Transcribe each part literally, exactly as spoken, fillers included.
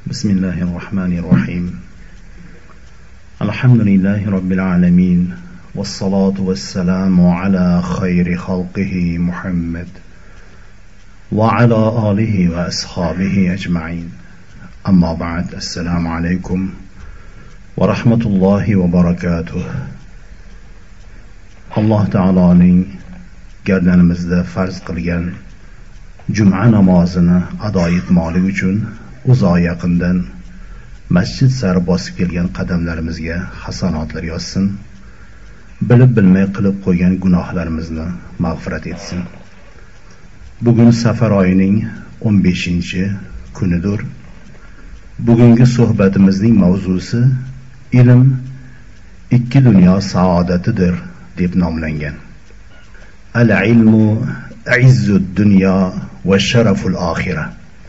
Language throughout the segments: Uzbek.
بسم الله الرحمن الرحيم الحمد لله رب العالمين والصلاة والسلام على خير خلقه محمد وعلى آله وأصحابه أجمعين أما بعد السلام عليكم ورحمة الله وبركاته. الله تعالى gardanimizda farz qilgan juma namozini ado etmoqlik uchun uzoq yaqindan masjid sari bosib kelgan qadamlarimizga hasanotlar yozsin. Bilib bilmay qilib qo'ygan gunohlarimizni mag'firat etsin. Bugun Safar oyining o'n beshinchi kunidir. Bugungi suhbatimizning mavzusi ilm ikki dunyo saodatidir deb nomlangan. Al-ilmu izzud dunya va sharaful oxirah.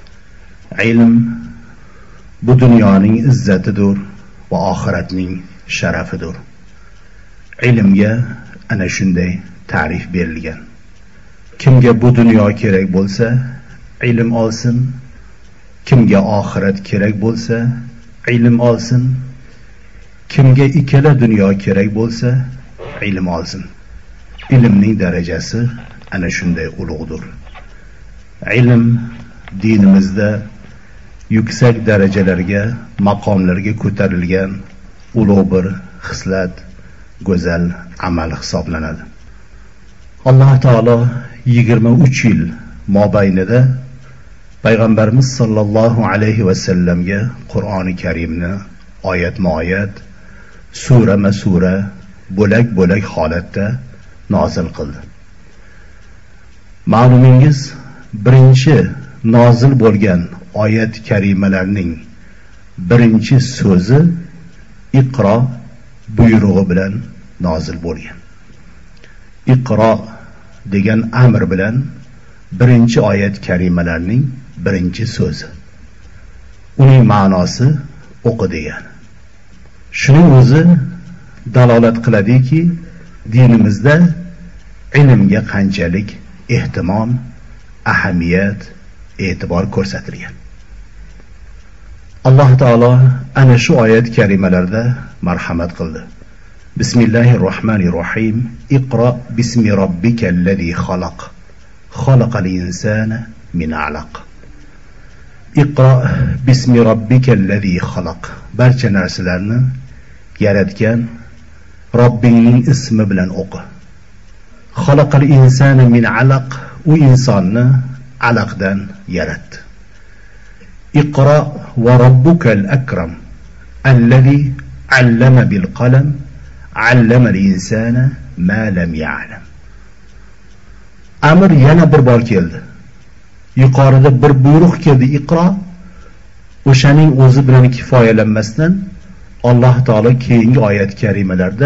Ilm bu dunyoning izzatidir va oxiratning sharafidir. Ilmga ana shunday ta'rif berilgan. Kimga bu dunyo kerak bo'lsa, ilm olsin. Kimga oxirat kerak bo'lsa, ilm olsin. Kimga ikkala dunyo kerak bo'lsa, ilm olsin. Ilmning darajasi ana shunday ulug'dir. Ilm dinimizda yuksak darajalarga, maqomlarga ko'tarilgan ulug' bir xislat, go'zal amal hisoblanadi. Alloh taolo yigirma uch yil mobaynida payg'ambarimiz sollallohu alayhi va sallamga Qur'oni Karimni oyatma-oyat, surama-sura, bo'lak-bo'lak holatda nozil qildi. Ma'lumingiz, birinchi nozil bo'lgan oyat karimalarning birinchi so'zi Iqro buyrug'i bilan nozil bo'lgan. Iqro degan amr bilan birinchi oyat karimalarning birinchi so'zi. Uning ma'nosi o'qi degan. Shuning o'zi dalolat qiladiki, dinimizda ilmga qanchalik ehtimom, ahamiyat, e'tibor ko'rsatilgan. Alloh taolo ana shu oyat karimalarda marhamat qildi. Bismillahirrohmanirrohim. Iqro bismi robbikallazi xalaq. Xalaqal insana min alaq. Iqro bismi robbikallazi xalaq. Barcha narsalarni yaratgan Robbingning ismi bilan o'qi. Xalaqal insana min alaq. U insonni alaqdan yaratdi. Iqro va robbukal akram allazi allama bil qalam allama al insana ma lam ya'lam. Amr yana bir bor keldi. Yuqorida bir buyruq keldi, Iqro. O'shaning o'zi bilan kifoyalanmasdan Alloh taolo keyingi oyat karimalarda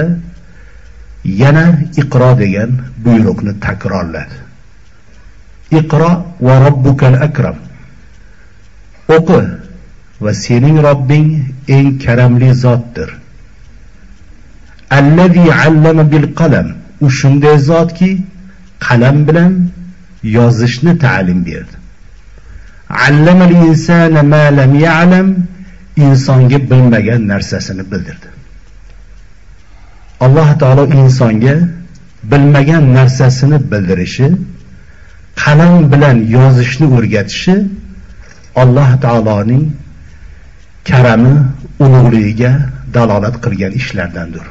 yana Iqro degan buyruqni takrorladi. Iqro va robbukal akram. O'qi va sening Robbing eng karamli zotdir. Allazi allama bil qalam. U shunday zotki, qalam bilan yozishni ta'lim berdi. Allama al insana ma lam ya'lam. Insonga bilmagan narsasini bildirdi. Alloh taolo insonga bilmagan narsasini bildirishi, qalam bilan yozishni o'rgatishi Alloh taoloning karami, ulug'ligiga dalolat qilgan ishlardandir.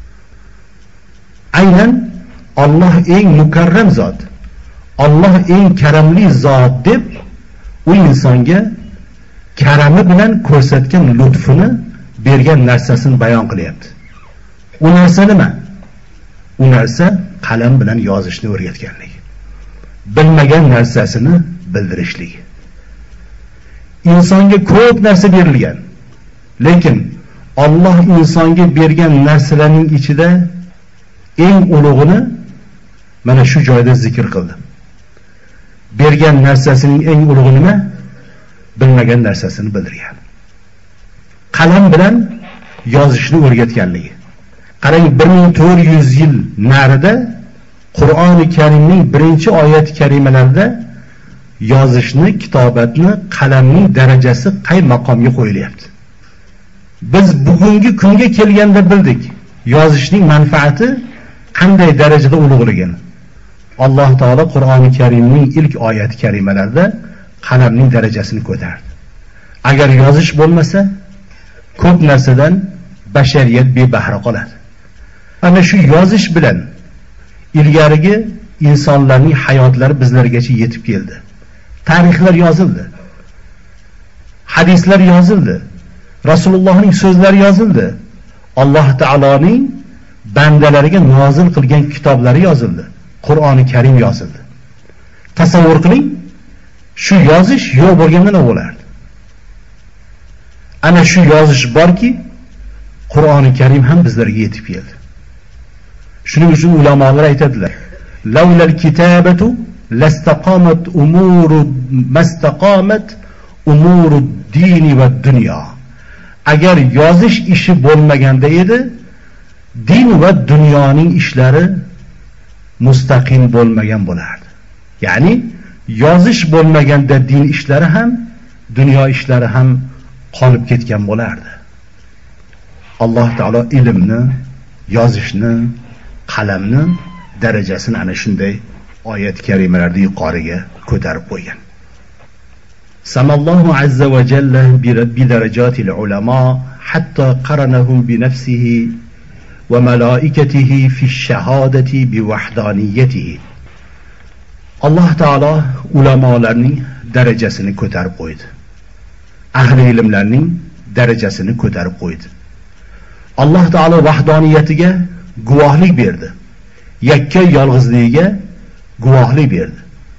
Aynan Alloh eng mukarram zot, Alloh eng karamli zot deb u insonga karami bilan ko'rsatgan lutfini, bergan narsasini bayon qilyapti. U narsa nima? U narsa qalam bilan yozishni o'rgatganligi. Bilmagan narsasini bildirishligi. Insonga ko'p narsa berilgan. Lekin Alloh insonga bergan narsalarning ichida eng ulug'ini mana shu joyda zikr qildi. Bergan narsasining eng ulug'i nima? Bilmagan narsasini bildirgan. Qalam bilan yozishni o'rgatganligi. Qarang, bir ming to'rt yuz yil narida Qur'oni Karimning birinchi oyat karimalarida yozishni, kitobatni, qalamning darajasi qay maqomga qo'yilyapti. Biz bugungi kunga kelganda bildik, yozishning manfaati qanday darajada ulug'ligini. Alloh taolo Qur'oni Karimning ilk oyat karimalarida qalamning darajasini ko'tardi. Agar yozish bo'lmasa, ko'p narsadan bashariyat bebahra qoladi. Ana shu yozish bilan ilgarigi insonlarning hayotlari bizlargacha yetib keldi. Tarixlar yozildi. Hadislar yozildi. Rasulullohning so'zlari yozildi. Alloh taoloning bandalariga nozil qilgan kitoblari yozildi. Qur'oni Karim yozildi. Tasavvur qiling, shu yozish yo'q bo'lganda nima bo'lardi? Ana shu yozish borki, Qur'oni Karim ham bizlarga yetib keldi. Shuning uchun ulamolar aytadilar: "Laulal kitabatu lastaqamat umuru mastaqamat umurud dini va dunyo." Agar yozish ishi bo'lmaganda edi, din va dunyoning ishlari mustaqim bo'lmagan bo'lardi. Ya'ni yozish bo'lmaganda din ishlari ham, dunyo ishlari ham qolib ketgan bo'lardi. Alloh taolo ilmni, yozishni, qalamni darajasini ana shunday oyat karimalarda yuqoriga ko'tarib qo'ygan. Samallohu azza va jalla bi darajatil ulama hatta qaranahum bi nafsihi va malaikatihi fi shahadati bi wahdaniyatihi. Alloh taolo ulamolarning darajasini ko'tarib qo'ydi. Ahli ilmlarning darajasini ko'tarib qo'ydi. Alloh taolo vahdoniyatiga guvohlik berdi. Yakka yolg'izligiga guvohlik berdi.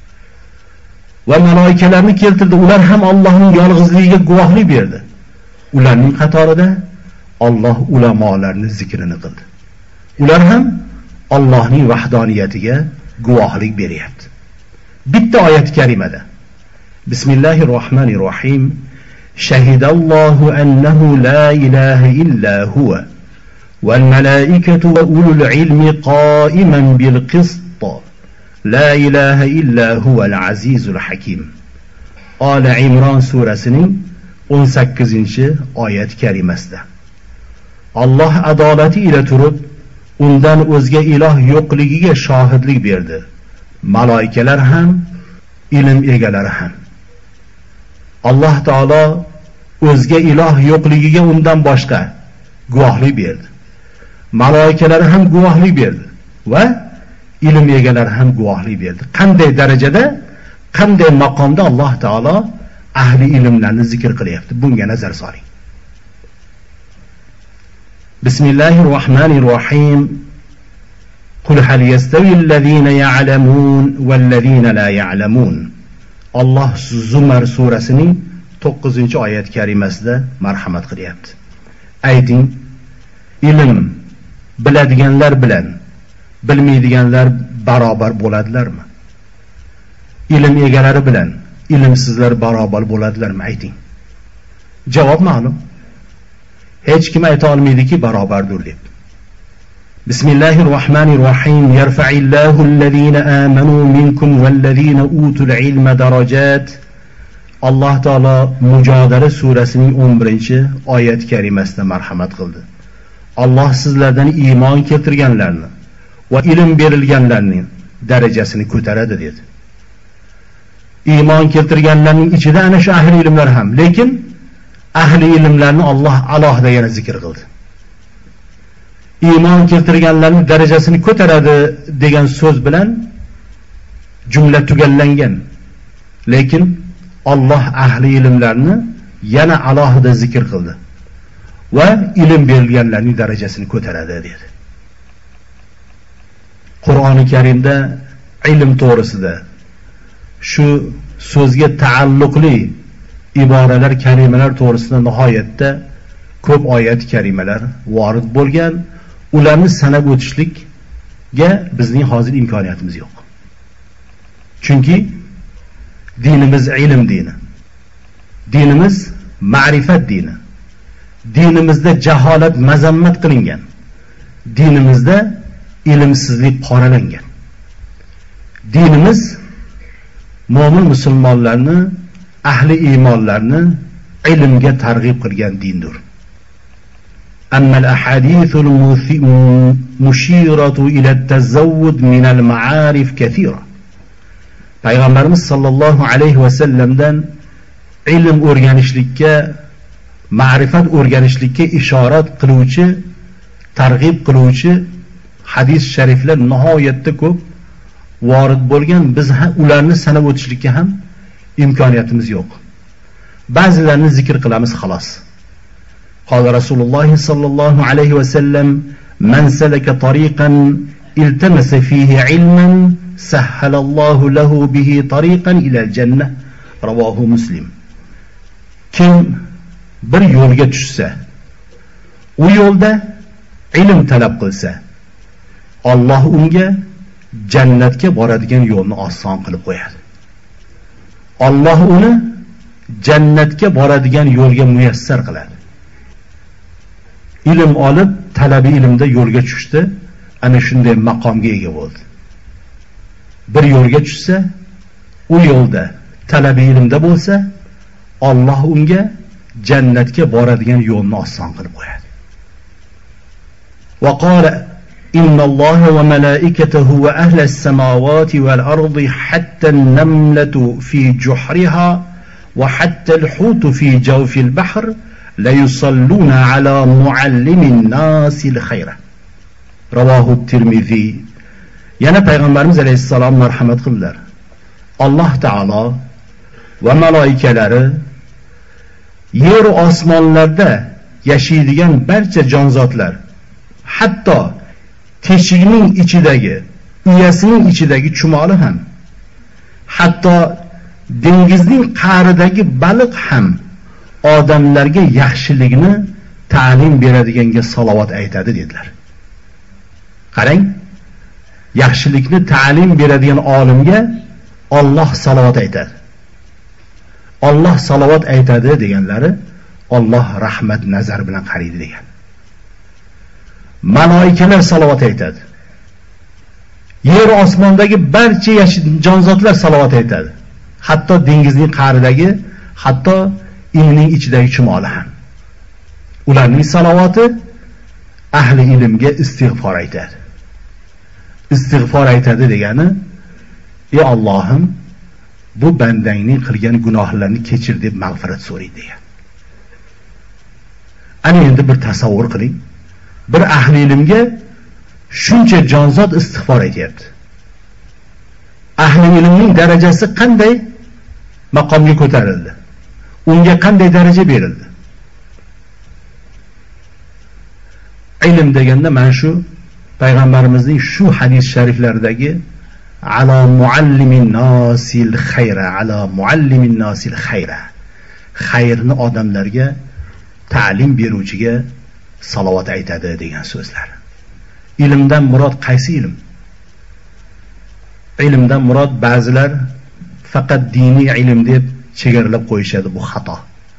Va malaikalarni keltirdi, ular ham Allohning yolg'izligiga guvohlik berdi. Ularning qatorida Alloh ulamolarni zikrini qildi. Ular ham Allohning vahdoniyatiga guvohlik beryapti. Bitta oyat karimada Bismillahirrohmanirrohim Shahidallohu annahu la ilaha illa huwa wal malaikatu wa ulul ilmi qa'iman bil qist la ilaha illa huval azizul hakim. Oli Imron surasining o'n sakkizinchi oyat karimasida Alloh adolati ila turib, undan o'zga iloh yo'qligiga shohidlik berdi. Malaikalar ham, ilm egalari ham. Alloh taolo o'zga iloh yo'qligiga undan boshqa guvohlik berdi. Malaikalar ham guvohlik berdi va ilm egalari ham guvohlik berdi. Qanday darajada, qanday maqomda Alloh taolo ahli ilmlarni zikr qilyapti. Bunga nazar soling. Bismillahirrohmanirrohim. Qul hal yastawi allazina ya'lamun wallazina la ya'lamun. Alloh Zumar surasining to'qqizinchi oyat karimasida marhamat qilyapti. Ayting, ilm biladiganlar bilan bilmaydiganlar barobar bo'ladilarmi? Ilm egalari bilan ilmsizlar barobar bo'ladilarmi? Ayting. Javob ma'lum. Hech kim ayta olmaydiki barobardir deb. Bismillahirrohmanirrohim. Yarfa'illahu allazina amanu minkum wallazina utul ilma darajat. Alloh taolo Mujodala surasining o'n birinchi oyat karimasida marhamat qildi. Alloh sizlardan iymon keltirganlarni va ilm berilganlarning darajasini ko'taradi dedi. Iymon keltirganlarning ichida ana shu ahli ilmlar ham, lekin ahli ilmlarni Alloh alohida yana zikr qildi. Iymon keltirganlarning darajasini ko'taradi degan so'z bilan jumla tugallangan. Lekin Alloh ahli ilmlarni yana alohida zikr qildi va ilm berilganlarning darajasini ko'taradi dedi. Qur'oni Karimda ilm to'g'risida shu so'zga taalluqli iboralar, kalimalar to'g'risida nihoyatda ko'p oyat karimalar vorid bo'lgan. Ularni sanab o'tishlikka bizning hozir imkoniyatimiz yo'q. Chunki dinimiz ilm dini. Dinimiz ma'rifat dini. Dinimizda jaholat mazammat qilingan. Dinimizda ilmsizlik qoralangan. Dinimiz mo'min musulmonlarni, ahli iymonlarni ilmga targ'ib qilgan dindir. أما الأحاديث المشيرة إلى التزود من المعارف كثيرة. Payg'ambarimiz sollallohu alayhi va sallamdan ilm o'rganishlikka, ma'rifat o'rganishlikka ishorat qiluvchi, targ'ib qiluvchi hadis shariflar nihoyatda ko'p vorid bo'lgan. Biz ularni sanab o'tishlikka ham imkoniyatimiz yo'q. Ba'zilarini zikr qilamiz xolos. قال رسول الله صلى الله عليه وسلم من سلك طريقا التمس فيه علما سهل الله له به طريقا إلى الجنة رواه مسلم. Kim bir yo'lga tushsa, u yo'lda ilm talab qilsa, Alloh unga jannatga boradigan yo'lni oson qilib qo'yadi. Alloh uni jannatga boradigan yo'lga muyassar qiladi. Ilm olib, talabi ilmda yo'lga tushdi, ana shunday maqomga ega bo'ldi. Bir yo'lga tushsa, u yo'lda talabi ilmda bo'lsa, Alloh unga jannatga boradigan yo'lni oson qilib qo'yadi. Va qala inna Alloha va malaikatahu va ahlas samawati val ardi hatta an-namlatu fi juhriha va hatta al-hutu fi jawfi al-bahr la yusalluna ala muallimin nasil khayra. Ravohu Tirmizi. Yana payg'ambarimiz alayhissalom marhamat qildilar. Alloh taolo va malayikalari yer va osmonlarda yashaydigan barcha jonzotlar, hatto teshikning ichidagi, uyasining ichidagi chumoli ham, hatto dengizning qa'ridagi baliq ham odamlarga yaxshilikni ta'lim beradiganga salovat aytadi dedilar. Qarang, yaxshilikni ta'lim beradigan olimga Alloh salovat aytadi. Alloh salovat aytadi deganlari Alloh rahmat nazar bilan qaraydi degan. Malaikalar salovat aytadi. Yer osmondagi barcha jonzotlar salovat aytadi. Hatto dengizning qa'ridagi, hatto inining ichidagi chumoli ham. Ularning salovati ahli ilmga istig'for aytadi. Istig'for aytadi degani, ey Allohim, bu bandangning qilgan gunohlarini kechir deb mag'firat so'raydi degan. Ana endi bir tasavvur qiling. Bir ahli ilmga shuncha jonzot istig'for aytyapti. Ahli ilmning darajasi qanday maqomga ko'tarildi? Unga qanday daraja berildi? Ilm deganda mana shu payg'ambarimizning shu hadis shariflaridagi ala muallimin nasil khayra, ala muallimin nasil khayra, xayrni odamlarga ta'lim beruvchiga salovat aytadi degan so'zlar. Ilmdan murod qaysi ilm? Ilmdan murod ba'zilar faqat diniy ilm deb chegaralab qo'yishadi, bu xato.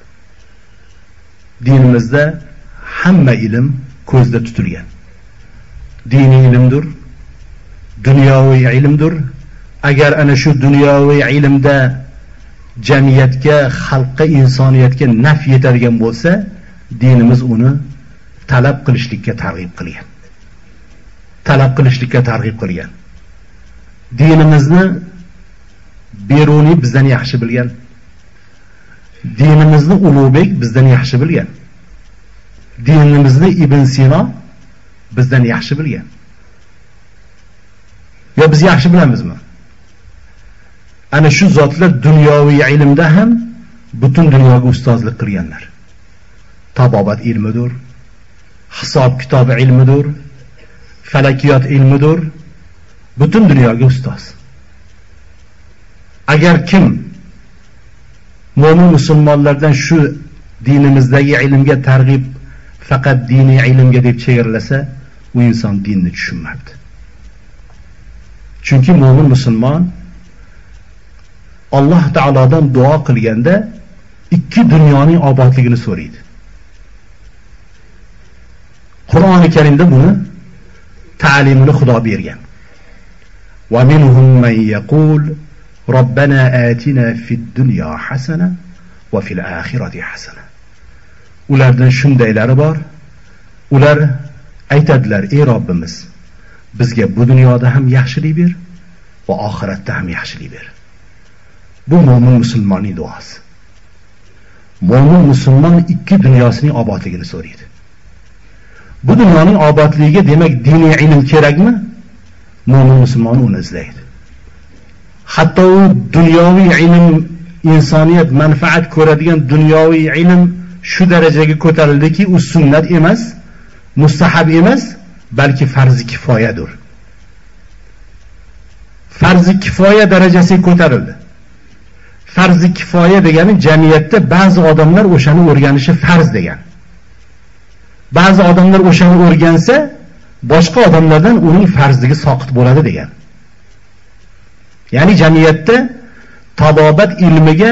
Dinimizda hamma ilm ko'zda tutilgan. Diniy ilmdir, dunyoviy ilmdir. Agar ana shu dunyoviy ilmda jamiyatga, xalqqa, insoniyatga naf yetadigan bo'lsa, dinimiz uni talab qilishlikka targ'ib qilgan. Talab qilishlikka targ'ib qilgan. Dinimizni Beruniy bizdan yaxshi bilgan. Dinimizni Ulug'bek bizdan yaxshi bilgan. Dinimizni Ibn Sino bizdan yaxshi bilgan. Yo biz yaxshi bilamizmi? Ana shu zotlar dunyoviy ilmda ham butun dunyoga ustozlik qilganlar. Tabobat ilmidir, hisob kitob ilmidir, falakiyot ilmidir, butun dunyoga ustoz. Agar kim mo'min musulmonlardan shu dinimizdagi ilmga targ'ib faqat diniy ilmga deb chegaralasa, u inson dinni tushunmabdi. Chunki mo'min musulmon Alloh taolodan duo qilganda ikki dunyoning obodligini so'raydi. Qur'oni Karimda buni ta'limini Xudo bergan. Va minhum man yaqul Robbana atina fid dunya hasana va fil oxirati hasana. Ulardan shundaylari bor. Ular aytadilar: "Ey Robbimiz, bizga bu dunyoda ham yaxshilik ber va oxiratda ham yaxshilik ber." Bu mo'min musulmonning duosi. Mo'min musulmon ikki dunyosining obodligini so'raydi. Bu dunyoning obodligiga demak diniy ilm kerakmi? Mo'min musulmon uni izlaydi. Hatto u dunyoviy ilm, insoniyat manfaat ko'radigan dunyoviy ilm shu darajaga ko'tarildiki, u sunnat emas, mustahab emas, balki farzi kifoyadir. Farzi kifoya darajasiga ko'tarildi. Farzi kifoya degani jamiyatda ba'zi odamlar o'shani o'rganishi farz degan. Ba'zi odamlar o'shani o'rgansa, boshqa odamlardan uning farzligi soqit bo'ladi degan. Ya'ni jamiyatda tabobat ilmiga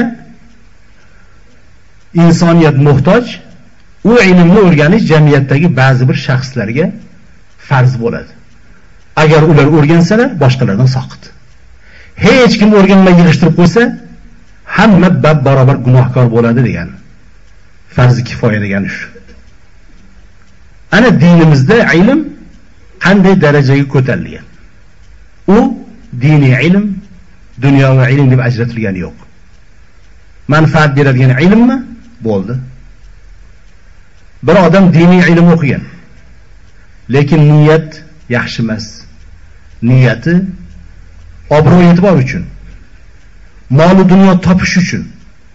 insoniyat muhtoj, u ilmni o'rganish jamiyatdagi ba'zi bir shaxslarga farz bo'ladi. Agar ular o'rgansalar, boshqalardan soqit. Hech kim o'rganmay yig'ishtirib qo'ysa, hamma bab barobar gunohkor bo'ladi degan. Farzi kifoya degani shu. Ana dinimizda ilm qanday darajaga ko'tarilgan? U diniy ilm, dunyoviy ilm deb ajratilgani yo'q. Manfaat beradigan ilmmi? Bo'ldi. Bir odam diniy ilm o'qigan, lekin niyat yaxshi emas. Niyati obro' e'tibor uchun, mol dunyo topish uchun.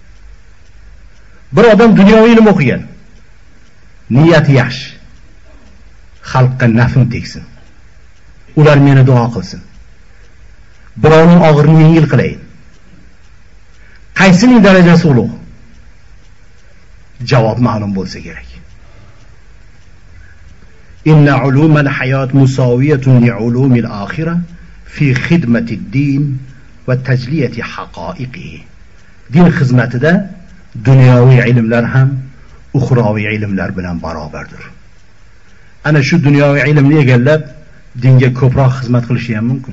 Bir odam dunyoviy ilm o'qigan, niyati yaxshi. Xalqqa nafim tegsin. Ular meni duo qilsin. Birovning og'irini yengil qilayin. Qaysining darajasi ulug'? Javob ma'lum bo'lsa kerak. Inna ulumal hayot musawiyatun li ulumil oxirah fi xidmatid din va tajliyati haqoiqihi. Din xizmatida dunyoviy ilmlar ham uxroviy ilmlar bilan barobardir. Ana shu dunyoviy ilmni egallab dinga ko'proq xizmat qilishi ham mumkin.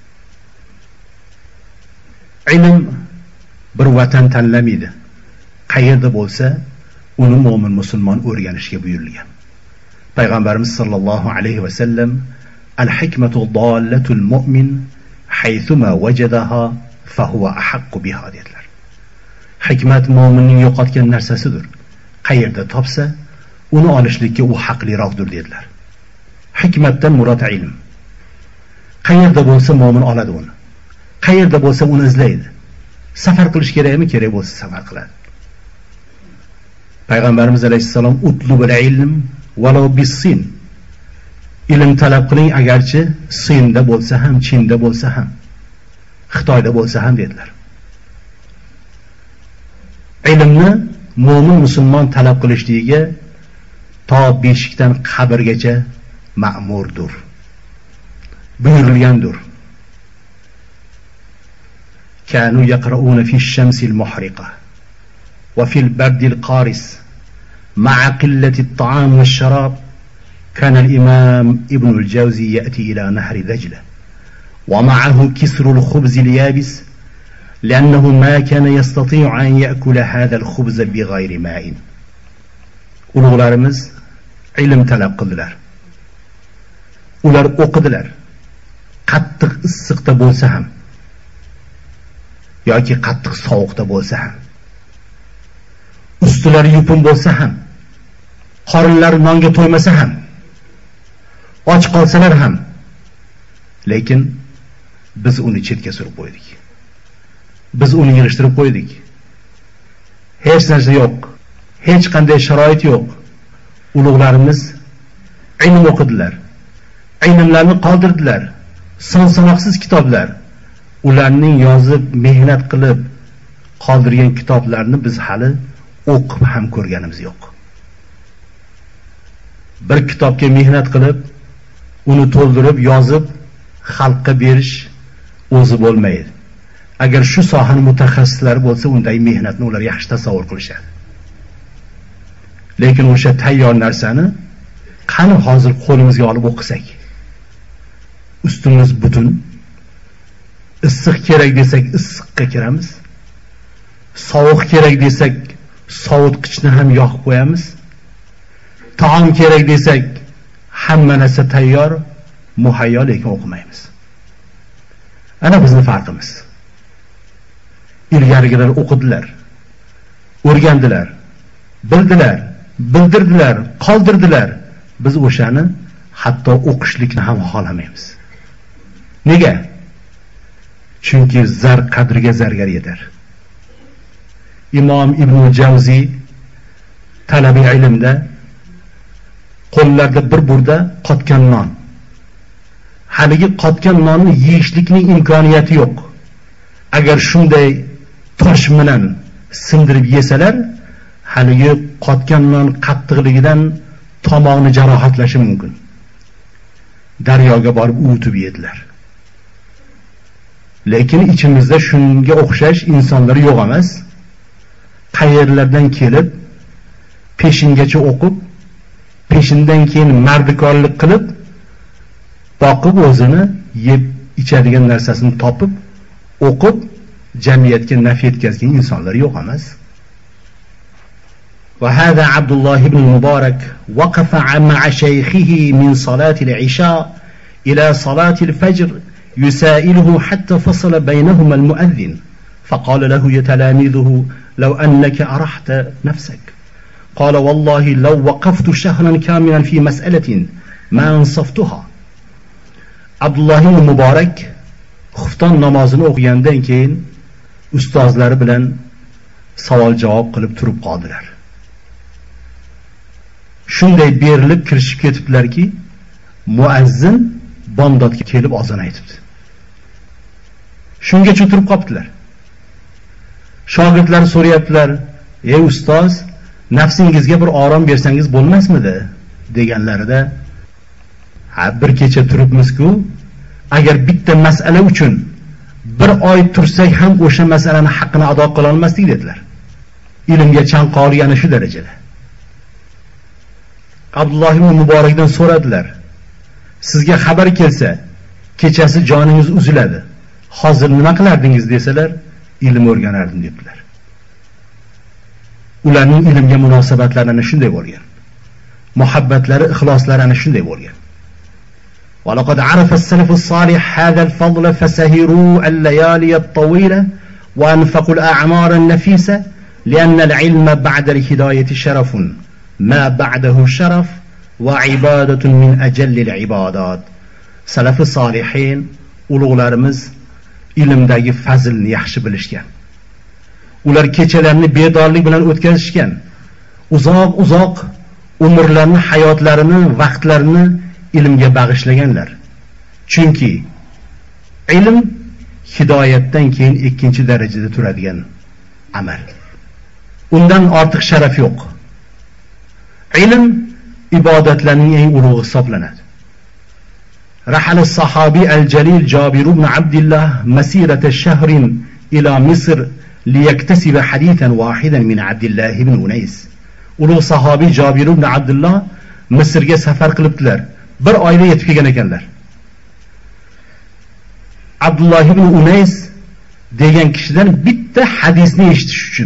Ilm bir vatan tanlamaydi. Qayerda bo'lsa, uni mo'min musulmon o'rganishga buyurilgan. Payg'ambarimiz sollallohu alayhi va sallam al-hikmatu dallatul mu'min haythuma wajadaha fa huwa ahaqqu biha dedilar. Hikmat mo'minning yo'qotgan narsasidir. Qayerda topsa, uni olishlikka u haqliroqdir dedilar. Hikmatdan murod ilm. Qayerda bo'lsa mo'min oladi uni. Qayerda bo'lsa uni izlaydi. Safar qilish kerakmi? Kerak bo'lsa safar qiladi. Payg'ambarimiz alayhisalom utlubul ilm walau bis-sin. Ilm talab qiling agarchi Sinda bo'lsa ham, Chinda bo'lsa ham, Xitoyda bo'lsa ham dedilar. Ilmni mo'min musulmon talab qilishligiga to beshikdan qabrgacha ma'murdir. Buyurilgandir. Kanu yaqra'una fi ash-shamsi al-muhriqa wa fi al-bardi al-qaris ma'a qillati at-ta'am wash-sharab. كان الإمام ابن الجوزي يأتي إلى نهر دجلة ومعه كسر الخبز اليابس لأنه ما كان يستطيع أن يأكل هذا الخبز بغير ماء. Ulug'larimiz ilm talab qildilar. Ular o'qidilar. Qattiq issiqda bo'lsa ham yoki qattiq sovuqda bo'lsa ham, ustilari yupun bo'lsa ham, qorinlari nonga to'ymasa ham, och qolsalar ham, lekin biz uni chetga surib qo'ydik. Biz uni yig'ishtirib qo'ydik. Hech narsa yo'q, hech qanday sharoit yo'q. Ulug'larimiz ilm o'qidilar. Ilmlarni qoldirdilar. Son-sanoqsiz kitoblar. Ularning yozib, mehnat qilib qoldirgan kitoblarni biz hali o'qib ham ko'rganimiz yo'q. Bir kitobga mehnat qilib, uni to'ldirib, yozib, xalqqa berish o'zi bo'lmaydi. Agar shu sohaning mutaxassislari bo'lsa, unday mehnatni ular yaxshi tasavvur qilishadi. Lekin o'sha tayyor narsani qani hozir qo'limizga olib o'qisak, ustimiz butun, issiq kerak desak issiqqa kiramiz. Sovuq kerak desak sovutqichni ham yoqib qo'yamiz. Taom kerak desak hamma narsa tayyor, muhayyo, lekin o'qimaymiz. Ana bizning farqimiz. Ilgarigilar o'qidilar, o'rgandilar, bildilar, bildirdilar, qoldirdilar. Biz o'shani hatto o'qishlikni ham xohlamaymiz. Nega? Chunki zar qadriga zargar yetar. Imom Ibn Javzi talabi ilmda qo'llarda bir burda qotgan non. Haligi qotgan nonni yeyishlikning imkoniyati yo'q. Agar shunday tosh bilan sindirib yesalar, haligi qotgan non qattiqligidan tomog'ini jarohatlashi mumkin. Daryoga borib uvitib yedilar. Lekin ichimizda shunga o'xshash insonlar yo'q emas. Qayerlardan kelib, peshingacha o'qib, peshindan keyin mardikorlik qilib, boqib o'zini yeb ichadigan narsasini topib, o'qib, jamiyatga naf yetkazgan insonlar yo'q emas. وهذا عبد الله بن المبارك وقف مع شيخه من صلاة العشاء إلى صلاة الفجر يسائله حتى فصل بينهما المؤذن فقال له يا تلاميذه لو أنك أرحت نفسك قال والله لو وقفت شهرا كاملا في مسألة ما أنصفتها. عبد الله بن المبارك xufton namozini o'qigandan keyin ustozlari bilan savol javob qilib turib qoldilar. Shunday berilib kirishib ketibdilarki, muazzin bomdodga kelib azon aytibdi. Shungacha turib qolibdilar. Shogirdlar so'rayaptilar: "Ey ustoz, nafsingizga bir orom bersangiz bo'lmasmidi?" deganlarida, "Ha, bir kecha turibmiz-ku, agar bitta masala uchun bir oy tursak ham o'sha masalani haqqini ado qila olmasdik" dedilar. Ilmga chanqoq yana shu darajada. Abdulloh ibn Muborakdan so'radilar: "Sizga xabar kelsa, kechasi joningiz uziladi. Hozir nima qilardingiz?" desalar, "Ilm o'rganardim" dedilar. Ularning ilmga munosabatlari ana shunday bo'lgan. Muhabbatlari, ixloslari ana shunday bo'lgan. وَلَقَدْ عَرَفَ السَّلَفُ الصَّالِحُ هَذَا الْفَضْلَ فَسَهِرُوا اللَّيَالِيَ الطَّوِيلَةَ وَأَنفَقُوا الْأَعْمَارَ النَّفِيسَةَ لِأَنَّ الْعِلْمَ بَعْدَ الْهِدَايَةِ شَرَفٌ ما بعده شرف وعبادة من أجل العبادات. Salaf solihin ulug'larimiz ilmdagi fazilni yaxshi bilishgan. Ular kechalarni bedorlik bilan o'tkazishgan. Uzoq-uzoq umrlarini, hayotlarini, vaqtlarini ilmga bag'ishlaganlar. Chunki ilm hidoyatdan keyin ikkinchi darajada turadigan amal. Undan ortiq sharaf yo'q. Ilm ibodatlarning eng ulug'i hisoblanadi. رحل الصحابي الجليل جابر بن عبد الله مسيرة شهر إلى مصر ليكتسب حديثا واحدا من عبد الله بن أنيس. ulug' sahobiy Jabir ibn Abdullah Misrga safar qilibdilar. Bir oyda yetib kelgan ekanlar. Abdullah ibn Unays degan kishidan bitta hadisni eshitish uchun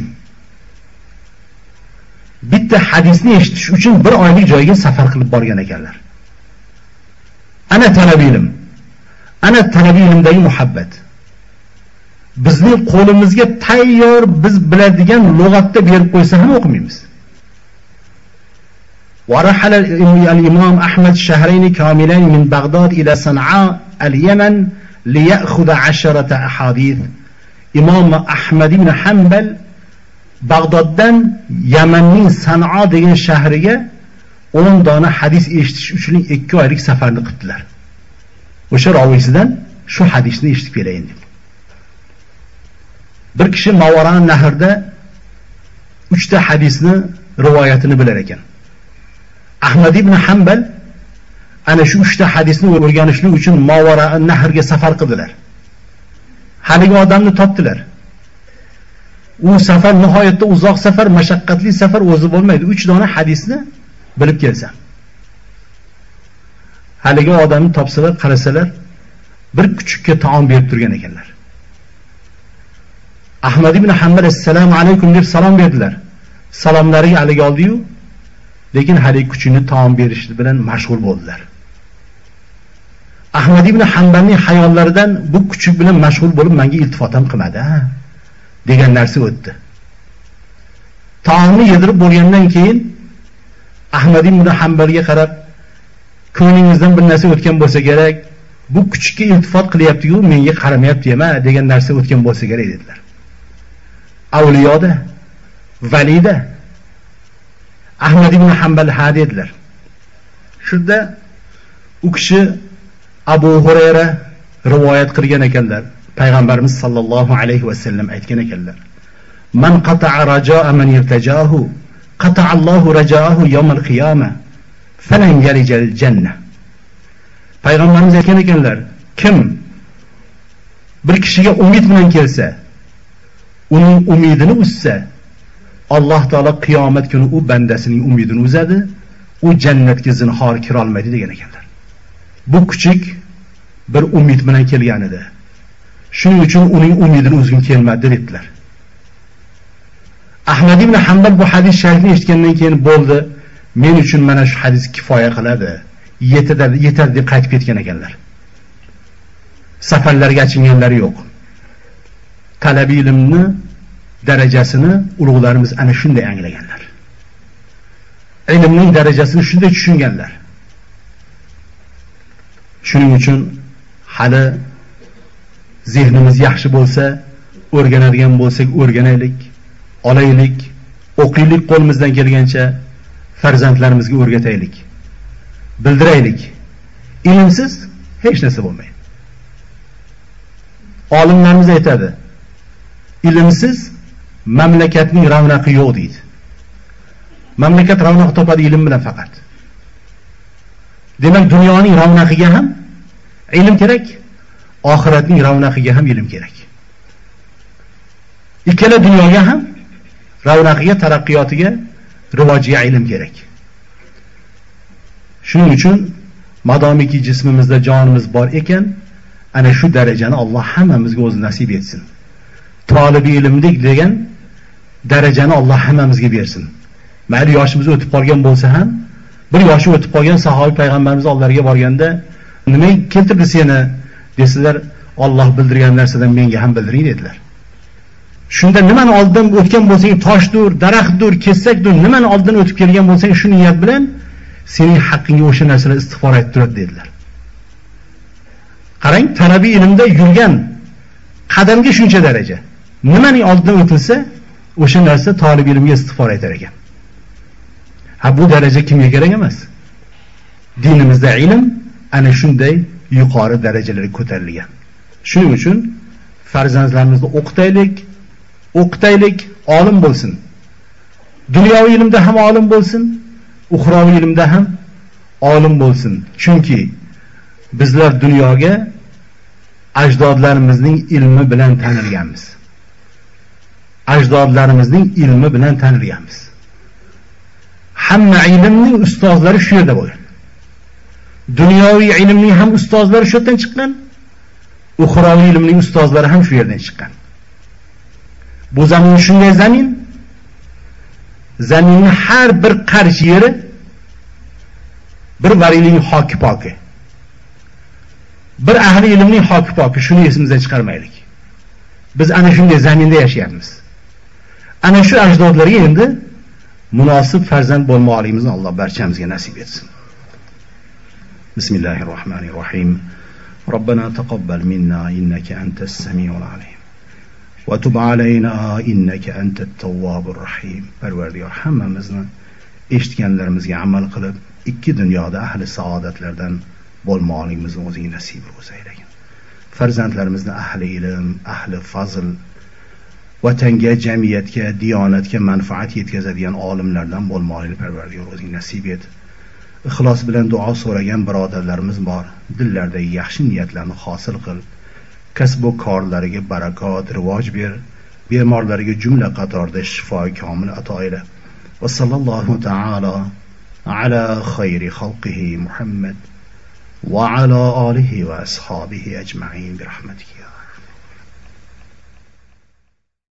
bitta hadisni eshitish uchun bir oylik joyga safar qilib borgan ekanlar. Ana talab ilm. Ana talab ilmdagi muhabbat. Bizning qo'limizga tayyor biz biladigan lug'atda berib qo'ysa ham o'qimaymiz. ورحل الإمام أحمد شهرين كاملين من بغداد إلى صنعاء اليمن ليأخذ عشرة أحاديث. إمام أحمد بن حنبل Bag'doddan Yamanning San'a degan shahriga o'n dona hadis eshitish uchun ikki oylik safarni qildilar. O'sha roviysidan shu hadisni eshitib kelayin deb. Bir kishi Mavaran nahrida uchta hadisni rivoyatini bilar ekan. Ahmad ibn Hanbal ana shu uchta hadisni o'rganishlik uchun Mavaran nahrga safar qildilar. Haligi odamni topdilar. U safar nihoyatda uzoq safar, mashaqqatli safar o'zi bo'lmaydi. uch dona hadisni bilib kelsam. Haligi odamni topsalar, qarasalar, bir kuchukka taom berib turgan ekanlar. Ahmad ibn Hanbal assalomu alaykum deb salom berdilar. Salomlariga haligi oldi-yu, lekin haligi kuchini taom berish bilan mashg'ul bo'ldilar. Ahmad ibn Hanbalning xayollaridan bu kuchuk bilan mashg'ul bo'lib menga iltifot ham qilmadi, ha degan narsa o'tdi. Taomni yedirib bo'lgandan keyin Ahmad ibn Hanbalga qarab, ko'nglingizdan bir narsa o'tgan bo'lsa kerak, bu kuchukka iltifot qilyapti-yu, menga qaramayapti ema degan narsa o'tgan bo'lsa kerak dedilar. Avliyoda, valida Ahmad ibn Hanbal ha dedilar. Shunda u kishi Abu Hurayra rivoyat qilgan ekanlar. Payg'ambarimiz sallallohu alayhi va sallam aytgan ekanlar: "Man qata'a raja'a man irtajahu, qata'a Allohu raja'ahu yawmal qiyamah, falan yalijal jannah." Payg'ambarimiz aytgan ekanlar, kim bir kishiga umid bilan kelsa, uning umidini uzsa, Alloh taolo qiyomat kuni u bandasining umidini uzadi, u jannatga zinhor kira olmaydi degan ekanlar. Bu kuchuk bir umid bilan kelgan edi. Shuning uchun uning umidini uzgim kelmadi dedilar. Ahmad ibn Hanbal bu hadis sharifni eshitgandan keyin bo'ldi, men uchun mana shu hadis kifoya qiladi, yetadi, yetadi deb qaytib ketgan ekanlar. Safarlarga achinganlari yo'q. Talab ilmni darajasini ulug'larimiz ana shunday anglaganlar. Ilmning darajasini shunday tushunganlar. Shuning uchun hali zehnimiz yaxshi bo'lsa, o'rganadigan bo'lsak o'rganaylik, olaylik, o'qiylik, qo'limizdan kelgancha farzandlarimizga o'rgataylik, bildiraylik. Ilmsiz hech narsa bo'lmaydi. Olimlarimiz aytadi, ilmsiz mamlakatning ravnaqi yo'q deydi. Mamlakat ravnaq topadi ilm bilan faqat. Demak, dunyoning ravnaqiga ham ilm kerak, oxiratning ravnaqiga ham ilm kerak. Ikkala dunyoga ham ravnaqiga, taraqqiyotiga, rivojiga ilm kerak. Shuning uchun madomiki jismimizda jonimiz bor ekan, ana shu darajani Alloh hammamizga o'zi nasib etsin. Tolibi ilmlik degan darajani Alloh hammamizga bersin. Mayli yoshimiz o'tib qolgan bo'lsa ham, bir yoshi o'tib qolgan sahobiy payg'ambarimiz oldilariga borganda, nima keltirdi seni desalar, Alloh bildirgan narsadan menga ham bildiring dedilar. Shunda nimani oldin o'tgan bo'lsang, toshdur, daraxtdur, kesakdur, nimani oldin o'tib kelgan bo'lsang, shu niyat bilan sening haqqingga o'sha narsalar istig'for etib turadi dedilar. Qarang, talabiy ilmda yurgan qadamga shuncha daraja. Nimaning oldidan o'tilsa, o'sha narsa talib ilmga istig'for etar ekan. Ha, bu daraja kimga kerak emas? Dinimizda ilm ana shunday yuqori darajalarga ko'tarilgan. Shuning uchun farzandlarimizni o'qitaylik, o'qitaylik, olim bo'lsin. Dunyoviy ilmda ham olim bo'lsin, uxroviy ilmda ham olim bo'lsin. Chunki bizlar dunyoga ajdodlarimizning ilmi bilan tanilganmiz. Ajdodlarimizning ilmi bilan tanilganmiz. Hamma ilmning ustozlari shu yerda bo'lgan. Dunyoviy ilmning ham ustozlari shu yerdan chiqqan, uxroviy ilmning ustozlari ham shu yerdan chiqqan. Bu zamin shunday zamin, zaminning har bir qarich yeri bir valiyning hoki poki, bir ahli ilmning hoki poki, shuni esimizdan chiqarmaylik. Biz ana shunday zaminda yashayapmiz. Ana shu ajdodlarga endi munosib farzand bo'lmoqligimizni Alloh barchamizga nasib etsin. Bismillahirrohmanirrohim. Robbana taqabbal minna innaka antas samiul alim. Va tub alayna innaka antat tawwabur rahim. Parvardigor, hammamizni eshitganlarimizga amal qilib, ikki dunyoda ahli saodatlardan bo'lmoqligimizni o'zing nasib qilgin. Farzandlarimizni ahli ilm, ahli fazl, vatanga, jamiyatga, diyonatga manfaat yetkazadigan olimlardan bo'lmoqligini Parvardigor o'zing nasib et. Ixlos bilan duo so'ragan birodarlarimiz bor. Dillardagi yaxshi niyatlarni hosil qil. Kasb va korlariga barakot, rivoj ber. Bemorlariga jumla qatorida shifo komil ato ayla. Va sallallohu ta'ala ala khayri xalqihi Muhammad va ala alihi va ashabihi ajma'in bi rahmatika.